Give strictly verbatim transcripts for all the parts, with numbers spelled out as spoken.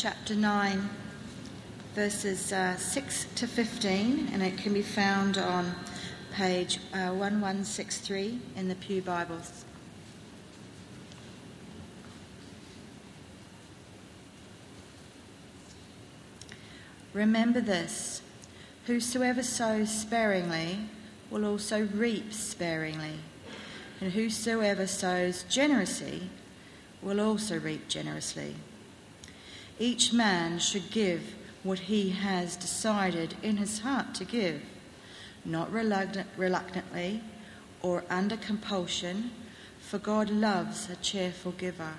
chapter nine, verses uh, six to fifteen, and it can be found on page uh, eleven sixty-three in the Pew Bibles. Remember this: whosoever sows sparingly will also reap sparingly, and whosoever sows generously will also reap generously. Each man should give what he has decided in his heart to give, not reluctant, reluctantly or under compulsion, for God loves a cheerful giver.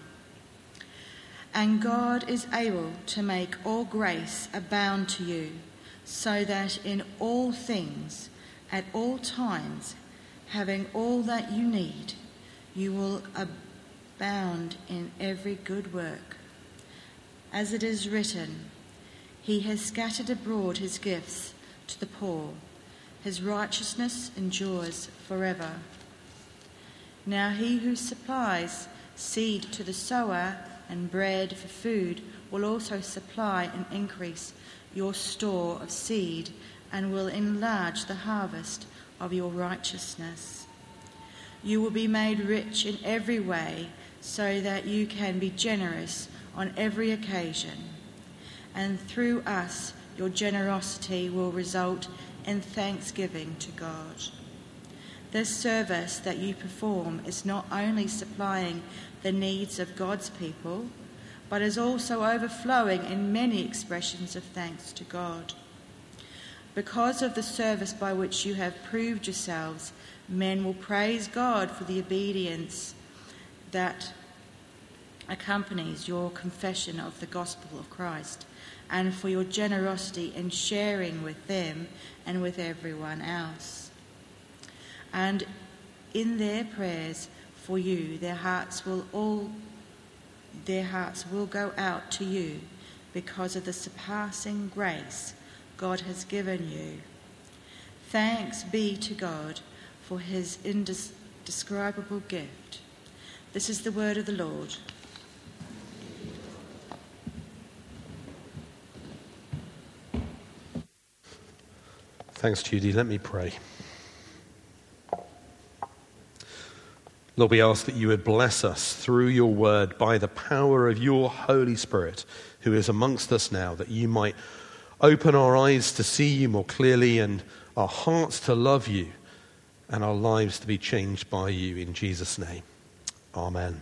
And God is able to make all grace abound to you, so that in all things, at all times, having all that you need, you will abound in every good work. As it is written, He has scattered abroad his gifts to the poor. His righteousness endures forever. Now he who supplies seed to the sower and bread for food will also supply and increase your store of seed and will enlarge the harvest of your righteousness. You will be made rich in every way so that you can be generous on every occasion. And through us, your generosity will result in thanksgiving to God. This service that you perform is not only supplying the needs of God's people, but is also overflowing in many expressions of thanks to God. Because of the service by which you have proved yourselves, men will praise God for the obedience that accompanies your confession of the gospel of Christ, and for your generosity in sharing with them and with everyone else. And in their prayers for you, their hearts will all their hearts will go out to you because of the surpassing grace God has given you. Thanks be to God for his indescribable gift. This is the word of the Lord. Thanks, Judy. Let me pray. Lord, we ask that you would bless us through your word by the power of your Holy Spirit, who is amongst us now, that you might open our eyes to see you more clearly and our hearts to love you and our lives to be changed by you. In Jesus' name, amen.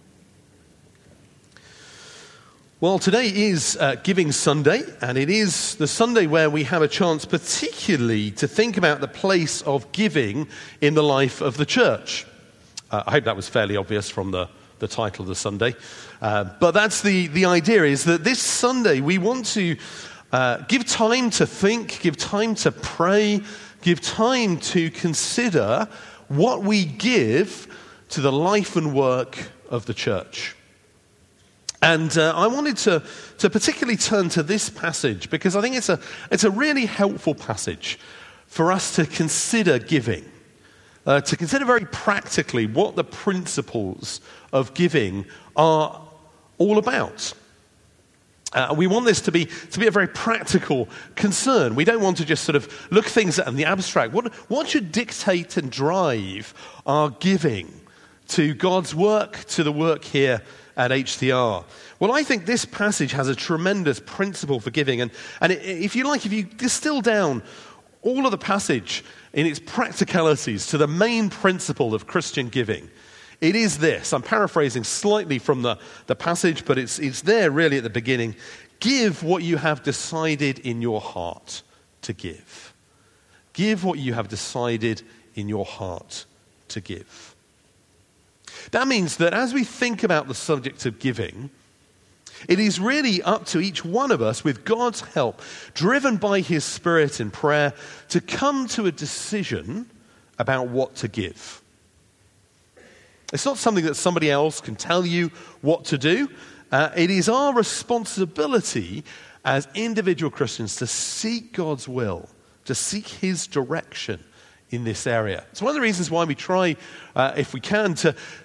Well, today is uh, Giving Sunday, and it is the Sunday where we have a chance particularly to think about the place of giving in the life of the church. Uh, I hope that was fairly obvious from the, the title of the Sunday. Uh, but that's the, the idea, is that this Sunday we want to uh, give time to think, give time to pray, give time to consider what we give to the life and work of the church. And uh, I wanted to, to particularly turn to this passage because I think it's a, it's a really helpful passage for us to consider giving. Uh, to consider very practically what the principles of giving are all about. Uh, we want this to be to be a very practical concern. We don't want to just sort of look things at in the abstract. What, what should dictate and drive our giving to God's work, to the work here at H T R? Well, I think this passage has a tremendous principle for giving. And, and it, if you like, if you distill down all of the passage in its practicalities to the main principle of Christian giving, it is this. I'm paraphrasing slightly from the, the passage, but it's, it's there really at the beginning. Give what you have decided in your heart to give. Give what you have decided in your heart to give. That means that as we think about the subject of giving, it is really up to each one of us, with God's help, driven by his Spirit in prayer, to come to a decision about what to give. It's not something that somebody else can tell you what to do. Uh, it is our responsibility as individual Christians to seek God's will, to seek his direction in this area. It's one of the reasons why we try, uh, if we can, to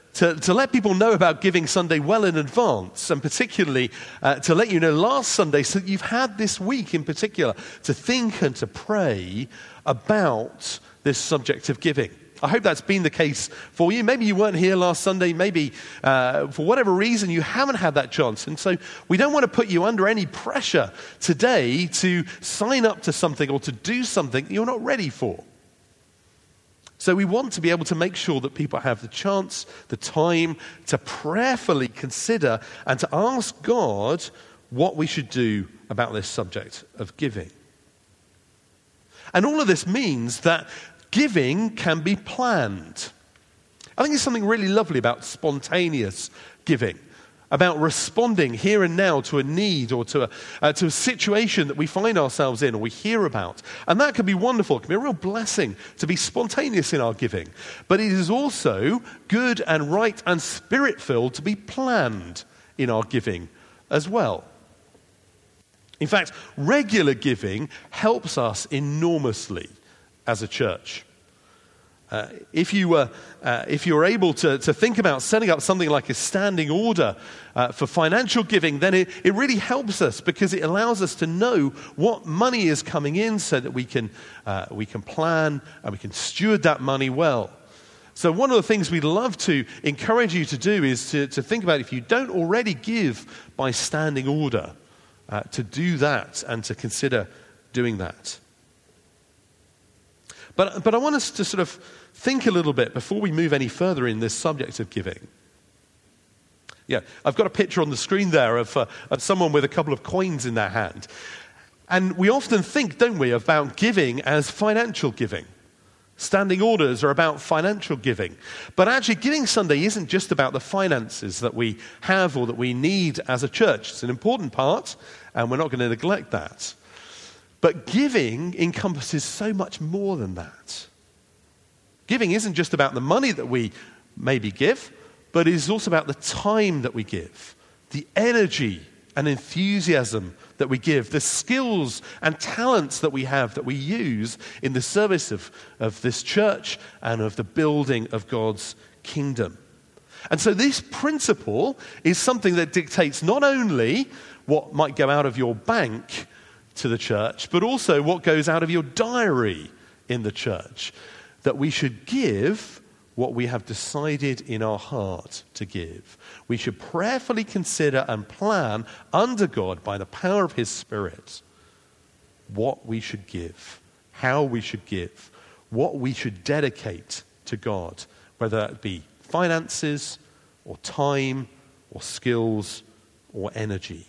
to, to let people know about Giving Sunday well in advance, and particularly uh, to let you know last Sunday, so that you've had this week in particular to think and to pray about this subject of giving. I hope that's been the case for you. Maybe you weren't here last Sunday. Maybe uh, for whatever reason you haven't had that chance. And so we don't want to put you under any pressure today to sign up to something or to do something you're not ready for. So we want to be able to make sure that people have the chance, the time to prayerfully consider and to ask God what we should do about this subject of giving. And all of this means that giving can be planned. I think there's something really lovely about spontaneous giving, about responding here and now to a need or to a, uh, to a situation that we find ourselves in or we hear about. And that can be wonderful. It can be a real blessing to be spontaneous in our giving. But it is also good and right and spirit-filled to be planned in our giving as well. In fact, regular giving helps us enormously as a church. Uh, if you were, uh, if you're able to, to think about setting up something like a standing order uh, for financial giving, then it, it really helps us because it allows us to know what money is coming in so that we can, uh, we can plan and we can steward that money well. So one of the things we'd love to encourage you to do is to, to think about, if you don't already give by standing order, uh, to do that and to consider doing that. But, but I want us to sort of think a little bit before we move any further in this subject of giving. Yeah, I've got a picture on the screen there of, uh, of someone with a couple of coins in their hand. And we often think, don't we, about giving as financial giving. Standing orders are about financial giving. But actually, Giving Sunday isn't just about the finances that we have or that we need as a church. It's an important part, and we're not going to neglect that. But giving encompasses so much more than that. Giving isn't just about the money that we maybe give, but it is also about the time that we give, the energy and enthusiasm that we give, the skills and talents that we have that we use in the service of, of this church and of the building of God's kingdom. And so this principle is something that dictates not only what might go out of your bank to the church, but also what goes out of your diary in the church, that we should give what we have decided in our heart to give. We should prayerfully consider and plan under God by the power of His Spirit what we should give, how we should give, what we should dedicate to God, whether that be finances or time or skills or energy.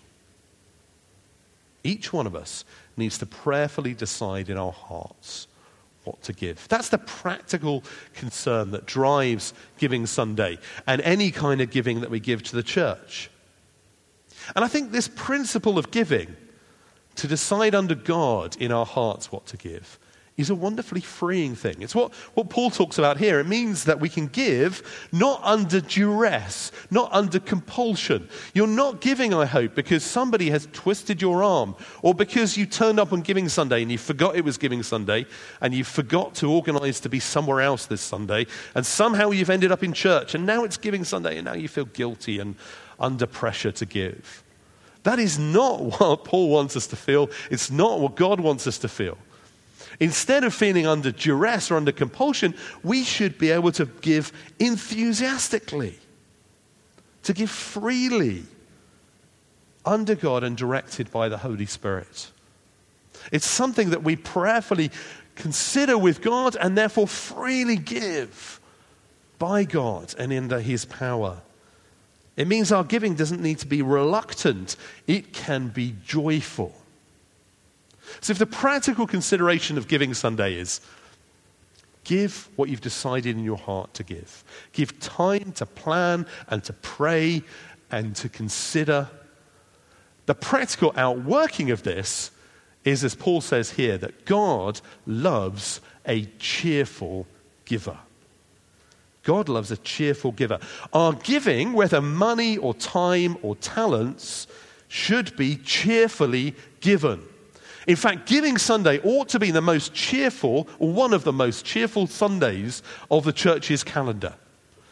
Each one of us needs to prayerfully decide in our hearts what to give. That's the practical concern that drives Giving Sunday and any kind of giving that we give to the church. And I think this principle of giving, to decide under God in our hearts what to give, is a wonderfully freeing thing. It's what, what Paul talks about here. It means that we can give not under duress, not under compulsion. You're not giving, I hope, because somebody has twisted your arm, or because you turned up on Giving Sunday and you forgot it was Giving Sunday, and you forgot to organize to be somewhere else this Sunday, and somehow you've ended up in church, and now it's Giving Sunday, and now you feel guilty and under pressure to give. That is not what Paul wants us to feel. It's not what God wants us to feel. Instead of feeling under duress or under compulsion, we should be able to give enthusiastically, to give freely, under God and directed by the Holy Spirit. It's something that we prayerfully consider with God and therefore freely give by God and under His power. It means our giving doesn't need to be reluctant. It can be joyful. So if the practical consideration of Giving Sunday is give what you've decided in your heart to give. Give time to plan and to pray and to consider. The practical outworking of this is, as Paul says here, that God loves a cheerful giver. God loves a cheerful giver. Our giving, whether money or time or talents, should be cheerfully given. In fact, Giving Sunday ought to be the most cheerful, or one of the most cheerful Sundays of the church's calendar.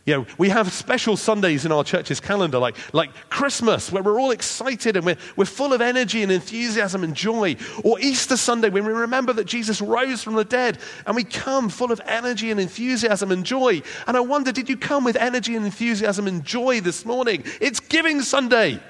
You know, we have special Sundays in our church's calendar, like, like Christmas, where we're all excited and we're, we're full of energy and enthusiasm and joy. Or Easter Sunday, when we remember that Jesus rose from the dead and we come full of energy and enthusiasm and joy. And I wonder, did you come with energy and enthusiasm and joy this morning? It's Giving Sunday.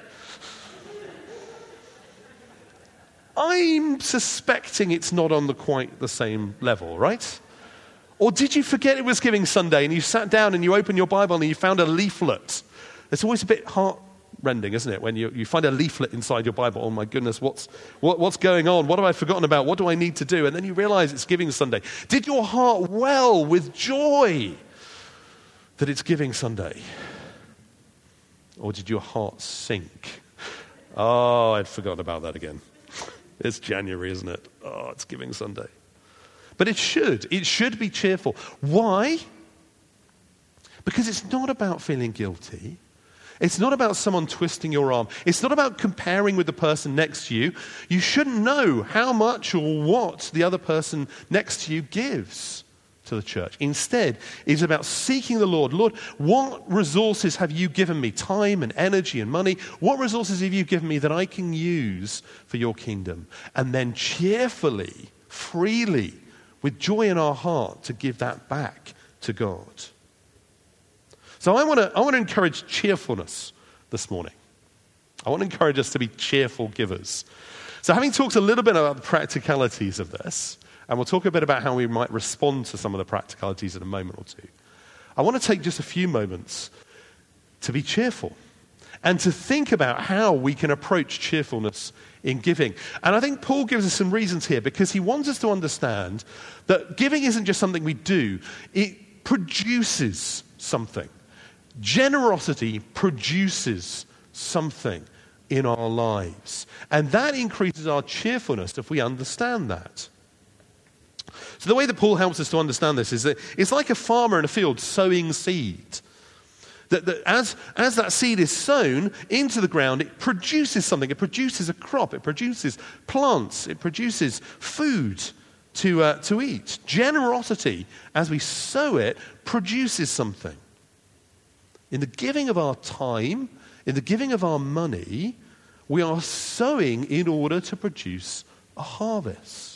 I'm suspecting it's not on the quite the same level, right? Or did you forget it was Giving Sunday and you sat down and you opened your Bible and you found a leaflet? It's always a bit heart-rending, isn't it, when you, you find a leaflet inside your Bible. Oh my goodness, what's, what, what's going on? What have I forgotten about? What do I need to do? And then you realize it's Giving Sunday. Did your heart well with joy that it's Giving Sunday? Or did your heart sink? Oh, I'd forgotten about that again. It's January, isn't it? Oh, it's Giving Sunday. But it should. It should be cheerful. Why? Because it's not about feeling guilty. It's not about someone twisting your arm. It's not about comparing with the person next to you. You shouldn't know how much or what the other person next to you gives to the church. Instead, it's about seeking the Lord. Lord, what resources have you given me? Time and energy and money. What resources have you given me that I can use for your kingdom? And then cheerfully, freely, with joy in our heart, to give that back to God. So I want to I want to encourage cheerfulness this morning. I want to encourage us to be cheerful givers. So having talked a little bit about the practicalities of this, and we'll talk a bit about how we might respond to some of the practicalities in a moment or two, I want to take just a few moments to be cheerful and to think about how we can approach cheerfulness in giving. And I think Paul gives us some reasons here, because he wants us to understand that giving isn't just something we do, it produces something. Generosity produces something in our lives. And that increases our cheerfulness if we understand that. So the way that Paul helps us to understand this is that it's like a farmer in a field sowing seed. That, that as, as that seed is sown into the ground, it produces something. It produces a crop. It produces plants. It produces food to, uh, to eat. Generosity, as we sow it, produces something. In the giving of our time, in the giving of our money, we are sowing in order to produce a harvest.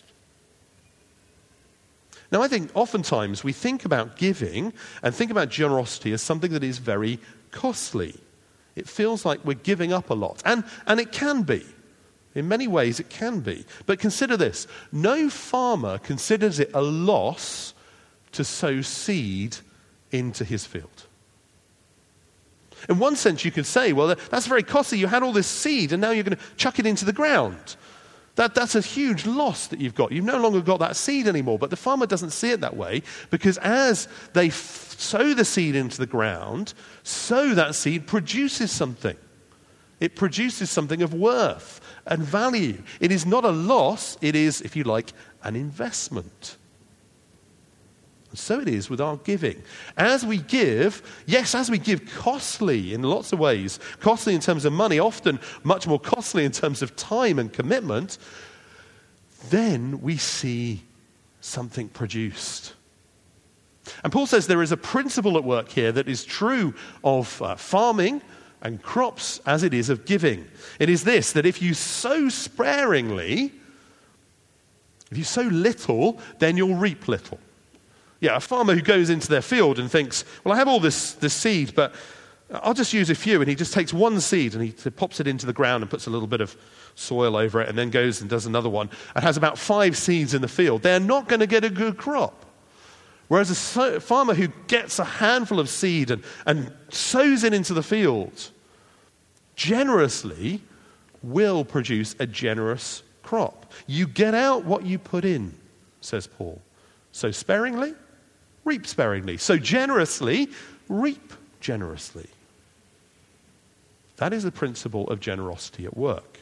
Now, I think oftentimes we think about giving and think about generosity as something that is very costly. It feels like we're giving up a lot. And, and it can be. In many ways, it can be. But consider this. No farmer considers it a loss to sow seed into his field. In one sense, you could say, well, that's very costly. You had all this seed, and now you're going to chuck it into the ground. That, that's a huge loss that you've got. You've no longer got that seed anymore. But the farmer doesn't see it that way, because as they f- sow the seed into the ground, so that seed produces something. It produces something of worth and value. It is not a loss. It is, if you like, an investment. And so it is with our giving. As we give, yes, as we give costly in lots of ways, costly in terms of money, often much more costly in terms of time and commitment, then we see something produced. And Paul says there is a principle at work here that is true of uh, farming and crops as it is of giving. It is this, that if you sow sparingly, if you sow little, then you'll reap little. Yeah, a farmer who goes into their field and thinks, well, I have all this, this seed, but I'll just use a few. And he just takes one seed and he pops it into the ground and puts a little bit of soil over it and then goes and does another one and has about five seeds in the field. They're not going to get a good crop. Whereas a so- farmer who gets a handful of seed and, and sows it into the field generously will produce a generous crop. You get out what you put in, says Paul. Sow sparingly, reap sparingly. Sow generously, reap generously. That is the principle of generosity at work.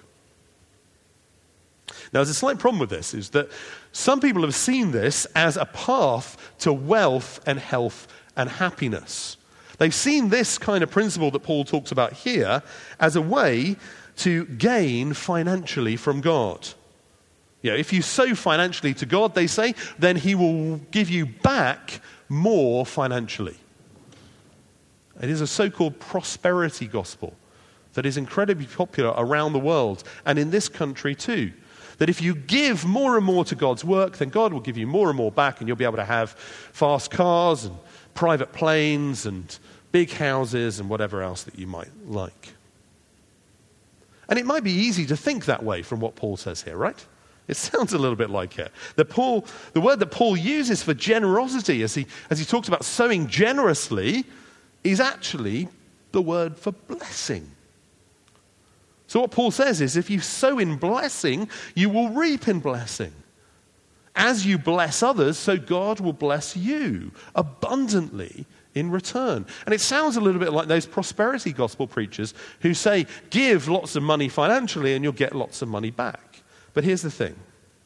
Now, there's a slight problem with this, is that some people have seen this as a path to wealth and health and happiness. They've seen this kind of principle that Paul talks about here as a way to gain financially from God. You know, if you sow financially to God, they say, then he will give you back more financially. It is a so-called prosperity gospel that is incredibly popular around the world and in this country too. That if you give more and more to God's work, then God will give you more and more back, and you'll be able to have fast cars and private planes and big houses and whatever else that you might like. And it might be easy to think that way from what Paul says here, right? It sounds a little bit like it. The, Paul, the word that Paul uses for generosity as he, as he talks about sowing generously is actually the word for blessing. So what Paul says is, if you sow in blessing, you will reap in blessing. As you bless others, so God will bless you abundantly in return. And it sounds a little bit like those prosperity gospel preachers who say, give lots of money financially and you'll get lots of money back. But here's the thing.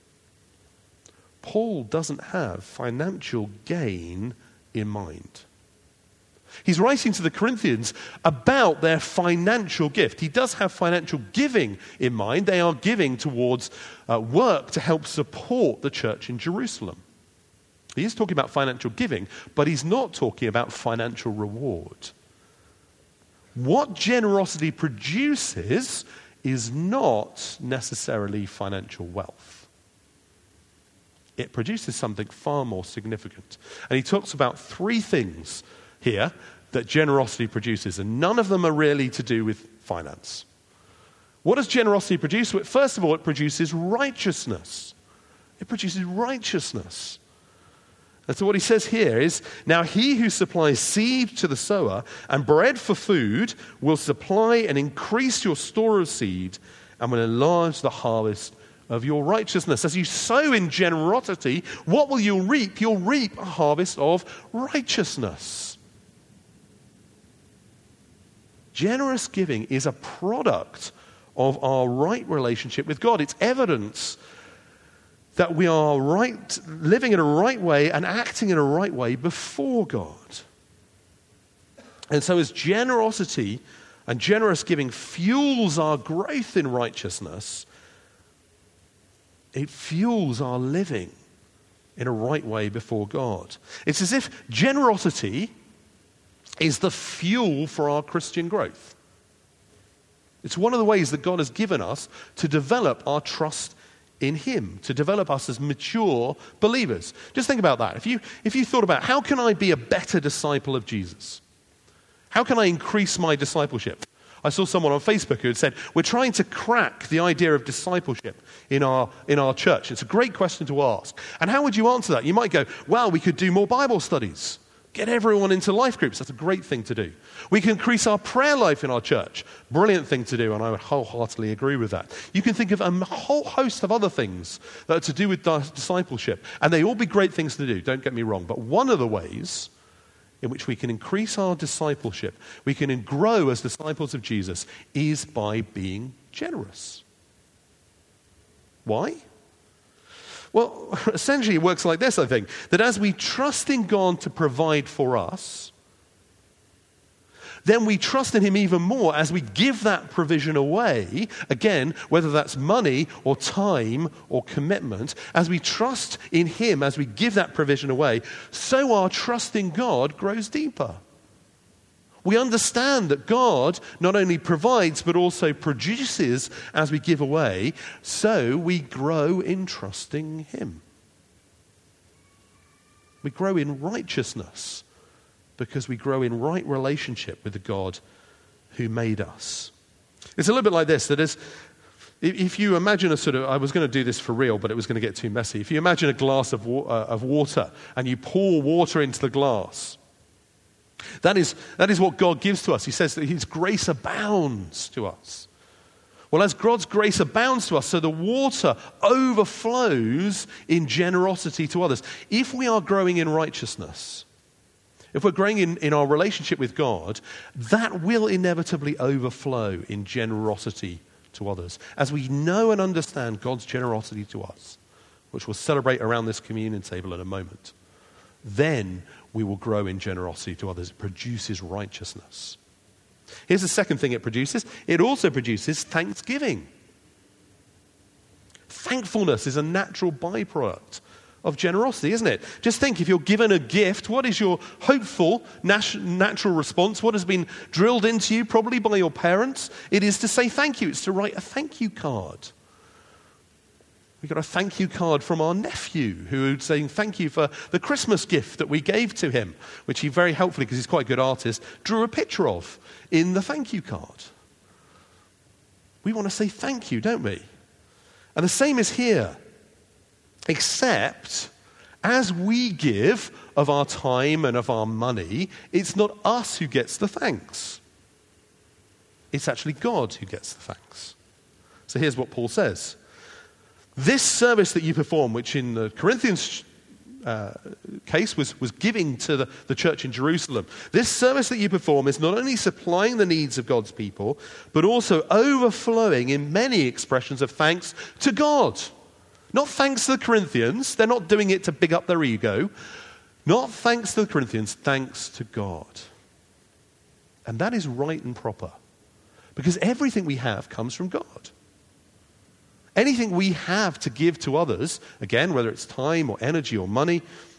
Paul doesn't have financial gain in mind. He's writing to the Corinthians about their financial gift. He does have financial giving in mind. They are giving towards uh, work to help support the church in Jerusalem. He is talking about financial giving, but he's not talking about financial reward. What generosity produces is not necessarily financial wealth. It produces something far more significant. And he talks about three things here that generosity produces, and none of them are really to do with finance. What does generosity produce? Well, first of all, it produces righteousness. It produces righteousness. And so what he says here is, now he who supplies seed to the sower and bread for food will supply and increase your store of seed and will enlarge the harvest of your righteousness. As you sow in generosity, what will you reap? You'll reap a harvest of righteousness. Generous giving is a product of our right relationship with God. It's evidence that we are right, living in a right way and acting in a right way before God. And so as generosity and generous giving fuels our growth in righteousness, it fuels our living in a right way before God. It's as if generosity is the fuel for our Christian growth. It's one of the ways that God has given us to develop our trust in Him, to develop us as mature believers. Just think about that. If you, if you thought about, how can I be a better disciple of Jesus? How can I increase my discipleship? I saw someone on Facebook who had said, we're trying to crack the idea of discipleship in our, in our church. It's a great question to ask. And how would you answer that? You might go, well, we could do more Bible studies. Get everyone into life groups. That's a great thing to do. We can increase our prayer life in our church. Brilliant thing to do, and I would wholeheartedly agree with that. You can think of a whole host of other things that are to do with discipleship, and they all be great things to do, don't get me wrong. But one of the ways in which we can increase our discipleship, we can grow as disciples of Jesus, is by being generous. Why? Well, essentially it works like this, I think, that as we trust in God to provide for us, then we trust in Him even more as we give that provision away, again, whether that's money or time or commitment, as we trust in Him, as we give that provision away, so our trust in God grows deeper. We understand that God not only provides but also produces as we give away, so we grow in trusting Him. We grow in righteousness because we grow in right relationship with the God who made us. It's a little bit like this, that is, if you imagine a sort of, I was going to do this for real, but it was going to get too messy. If you imagine a glass of, wa- uh, of water and you pour water into the glass, That is, that is what God gives to us. He says that His grace abounds to us. Well, as God's grace abounds to us, so the water overflows in generosity to others. If we are growing in righteousness, if we're growing in, in our relationship with God, that will inevitably overflow in generosity to others. As we know and understand God's generosity to us, which we'll celebrate around this communion table in a moment, then we will grow in generosity to others. It produces righteousness. Here's the second thing it produces. It also produces thanksgiving. Thankfulness is a natural byproduct of generosity, isn't it? Just think, if you're given a gift, what is your hopeful nat- natural response? What has been drilled into you, probably by your parents? It is to say thank you. It's to write a thank you card. We got a thank you card from our nephew who was saying thank you for the Christmas gift that we gave to him, which he very helpfully, because he's quite a good artist, drew a picture of in the thank you card. We want to say thank you, don't we? And the same is here, except as we give of our time and of our money, it's not us who gets the thanks. It's actually God who gets the thanks. So here's what Paul says. This service that you perform, which in the Corinthians uh, case was, was giving to the, the church in Jerusalem, this service that you perform is not only supplying the needs of God's people, but also overflowing in many expressions of thanks to God. Not thanks to the Corinthians. They're not doing it to big up their ego. Not thanks to the Corinthians, thanks to God. And that is right and proper, because everything we have comes from God. Anything we have to give to others, again, whether it's time or energy or money,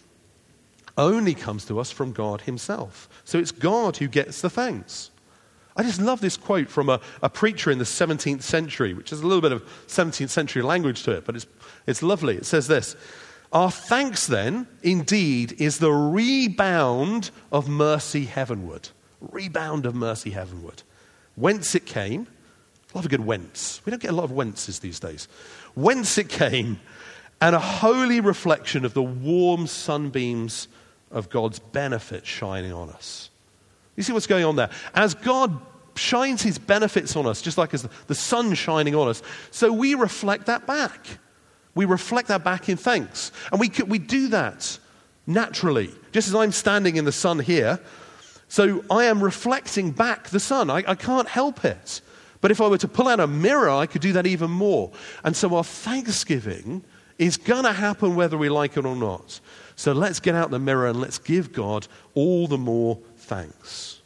only comes to us from God himself. So it's God who gets the thanks. I just love this quote from a, a preacher in the seventeenth century, which has a little bit of seventeenth century language to it, but it's, it's lovely. It says this: our thanks then, indeed, is the rebound of mercy heavenward. Rebound of mercy heavenward. Whence it came. Love a good whence. We don't get a lot of whences these days. Whence it came, and a holy reflection of the warm sunbeams of God's benefit shining on us. You see what's going on there? As God shines his benefits on us, just like as the sun shining on us, so we reflect that back. We reflect that back in thanks. And we, we do that naturally. Just as I'm standing in the sun here, so I am reflecting back the sun. I, I can't help it. But if I were to pull out a mirror, I could do that even more. And so our thanksgiving is going to happen whether we like it or not. So let's get out the mirror and let's give God all the more thanks.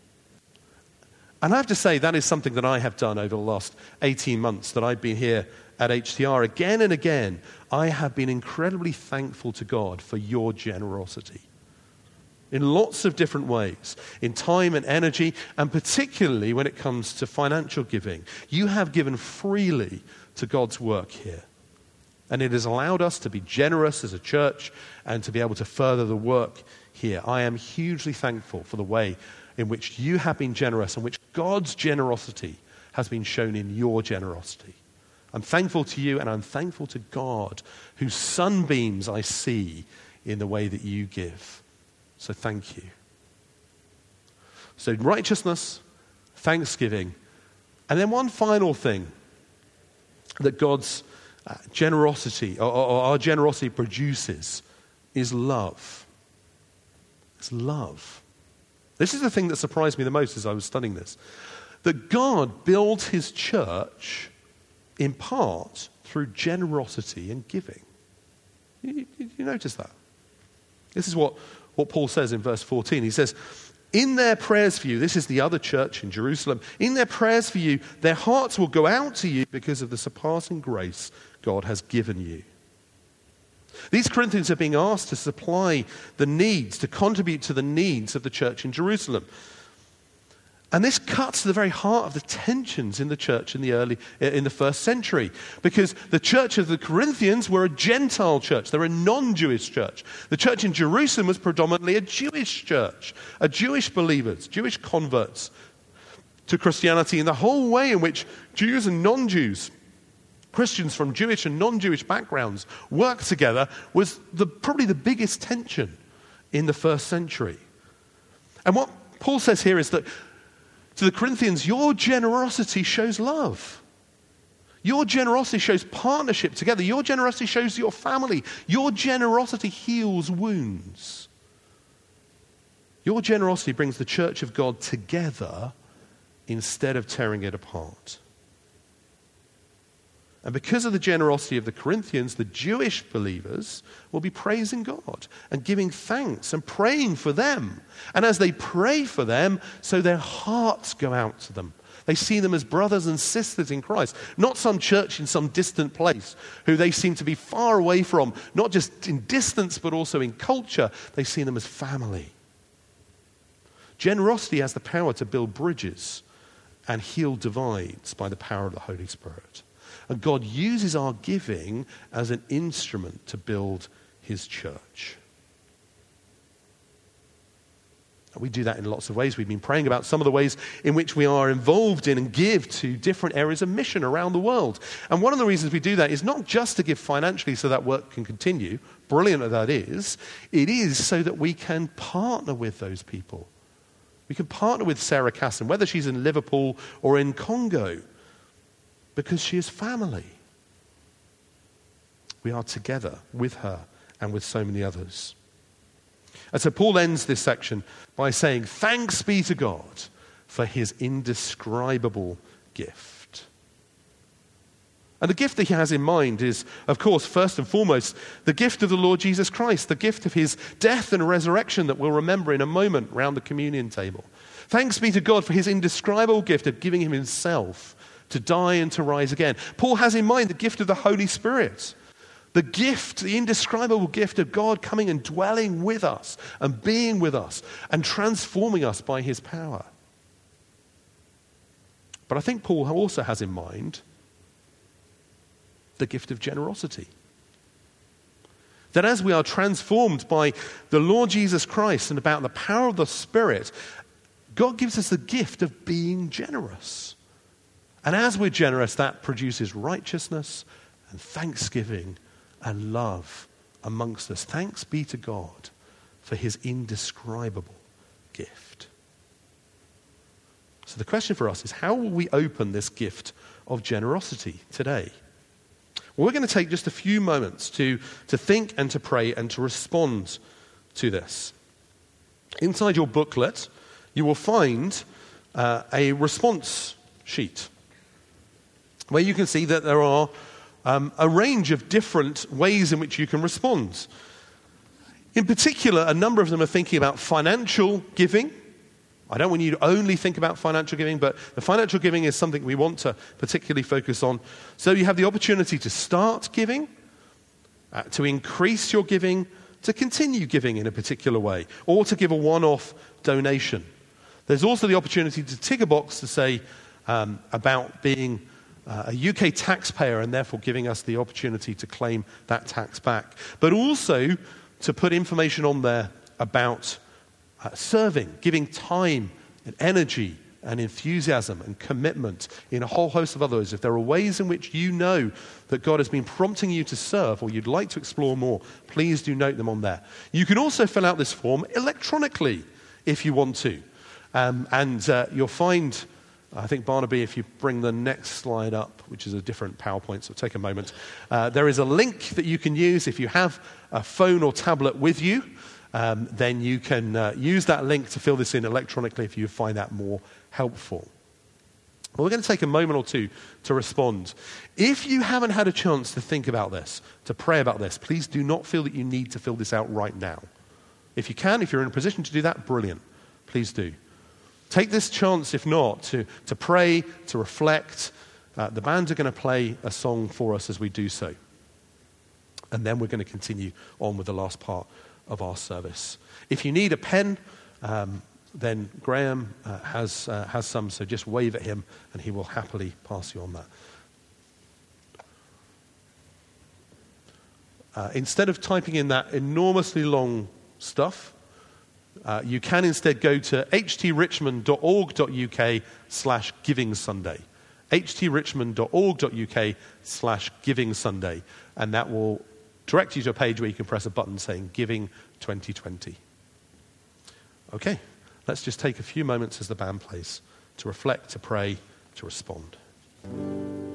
And I have to say, that is something that I have done over the last eighteen months that I've been here at H T R. Again and again, I have been incredibly thankful to God for your generosity. In lots of different ways, in time and energy, and particularly when it comes to financial giving. You have given freely to God's work here. And it has allowed us to be generous as a church and to be able to further the work here. I am hugely thankful for the way in which you have been generous and which God's generosity has been shown in your generosity. I'm thankful to you, and I'm thankful to God, whose sunbeams I see in the way that you give. So thank you. So righteousness, thanksgiving, and then one final thing that God's uh, generosity, or, or our generosity produces, is love. It's love. This is the thing that surprised me the most as I was studying this. That God built his church in part through generosity and giving. You, you, you notice that? This is what What Paul says in verse fourteen. He says, in their prayers for you, this is the other church in Jerusalem, in their prayers for you, their hearts will go out to you because of the surpassing grace God has given you. These Corinthians are being asked to supply the needs, to contribute to the needs of the church in Jerusalem. And this cuts to the very heart of the tensions in the church in the early, in the first century. Because the church of the Corinthians were a Gentile church. They were a non-Jewish church. The church in Jerusalem was predominantly a Jewish church. A Jewish believers, Jewish converts to Christianity. And the whole way in which Jews and non-Jews, Christians from Jewish and non-Jewish backgrounds worked together was the, probably the biggest tension in the first century. And what Paul says here is that to the Corinthians, your generosity shows love. Your generosity shows partnership together. Your generosity shows your family. Your generosity heals wounds. Your generosity brings the church of God together instead of tearing it apart. And because of the generosity of the Corinthians, the Jewish believers will be praising God and giving thanks and praying for them. And as they pray for them, so their hearts go out to them. They see them as brothers and sisters in Christ, not some church in some distant place who they seem to be far away from, not just in distance but also in culture. They see them as family. Generosity has the power to build bridges and heal divides by the power of the Holy Spirit. And God uses our giving as an instrument to build his church. And we do that in lots of ways. We've been praying about some of the ways in which we are involved in and give to different areas of mission around the world. And one of the reasons we do that is not just to give financially so that work can continue, brilliant as that is, it is so that we can partner with those people. We can partner with Sarah Casson, whether she's in Liverpool or in Congo, because she is family. We are together with her and with so many others. And so Paul ends this section by saying, thanks be to God for his indescribable gift. And the gift that he has in mind is, of course, first and foremost, the gift of the Lord Jesus Christ, the gift of his death and resurrection that we'll remember in a moment round the communion table. Thanks be to God for his indescribable gift of giving him himself to die and to rise again. Paul has in mind the gift of the Holy Spirit, the gift, the indescribable gift of God coming and dwelling with us and being with us and transforming us by his power. But I think Paul also has in mind the gift of generosity. That as we are transformed by the Lord Jesus Christ and about the power of the Spirit, God gives us the gift of being generous. And as we're generous, that produces righteousness and thanksgiving and love amongst us. Thanks be to God for his indescribable gift. So the question for us is, how will we open this gift of generosity today? Well, we're going to take just a few moments to, to think and to pray and to respond to this. Inside your booklet, you will find uh, a response sheet where you can see that there are um, a range of different ways in which you can respond. In particular, a number of them are thinking about financial giving. I don't want you to only think about financial giving, but the financial giving is something we want to particularly focus on. So you have the opportunity to start giving, uh, to increase your giving, to continue giving in a particular way, or to give a one-off donation. There's also the opportunity to tick a box to say um, about being uh, a U K taxpayer and therefore giving us the opportunity to claim that tax back. But also to put information on there about uh, serving, giving time and energy and enthusiasm and commitment in a whole host of others. If there are ways in which you know that God has been prompting you to serve or you'd like to explore more, please do note them on there. You can also fill out this form electronically if you want to. Um, and uh, you'll find, I think, Barnaby, if you bring the next slide up, which is a different PowerPoint, so take a moment. Uh, there is a link that you can use if you have a phone or tablet with you. Um, then you can uh, use that link to fill this in electronically if you find that more helpful. Well, we're going to take a moment or two to respond. If you haven't had a chance to think about this, to pray about this, please do not feel that you need to fill this out right now. If you can, if you're in a position to do that, brilliant. Please do. Take this chance, if not, to, to pray, to reflect. Uh, the band are going to play a song for us as we do so. And then we're going to continue on with the last part of our service. If you need a pen, um, then Graham uh, has uh, has some, so just wave at him and he will happily pass you on that. Uh, instead of typing in that enormously long stuff, uh, you can instead go to htrichmond.org.uk slash giving Sunday. htrichmond.org.uk slash giving Sunday. And that will direct you to a page where you can press a button saying Giving twenty twenty. Okay, let's just take a few moments as the band plays to reflect, to pray, to respond.